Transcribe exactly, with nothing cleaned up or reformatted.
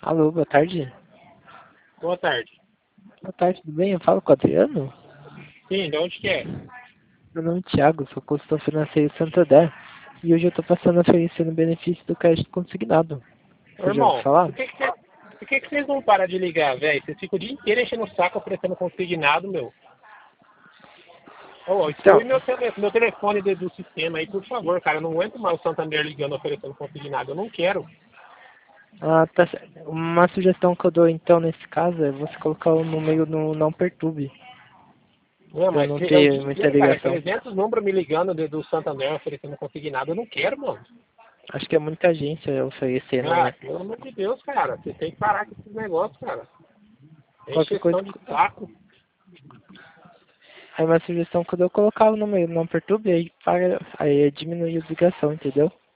Alô, boa tarde. Boa tarde. Boa tarde, tudo bem? Eu falo com o Adriano? Sim, de onde que é? Meu nome é Thiago, sou consultor financeiro Santander. E hoje eu tô passando a oferecendo benefício do crédito consignado. Ô, Você já ouviu irmão, falar? por que que, cê- por que que vocês não param de ligar, velho? Vocês ficam o dia inteiro enchendo o saco oferecendo consignado, meu. Ô, Então, exclui meu, tele, meu telefone do, do sistema aí, por favor, cara. Eu não aguento mais o Santander ligando oferecendo consignado. Eu não quero. ah, tá, cer- uma sugestão que eu dou então nesse caso é você colocar o número no não perturbe, Não, pra mas não que- é o ter dia muita inteiro, cara. É ligação. trezentos números me ligando do, do Santander oferecendo consignado. Eu não quero, mano. Acho que é muita gente oferecendo, Ah, né? pelo amor de Deus, cara. Você tem que parar com esses negócios, cara. É Qualquer coisa. encheção de saco. Aí uma sugestão que eu dou é colocar o número não perturbe, aí, para, aí diminui a ligação, entendeu?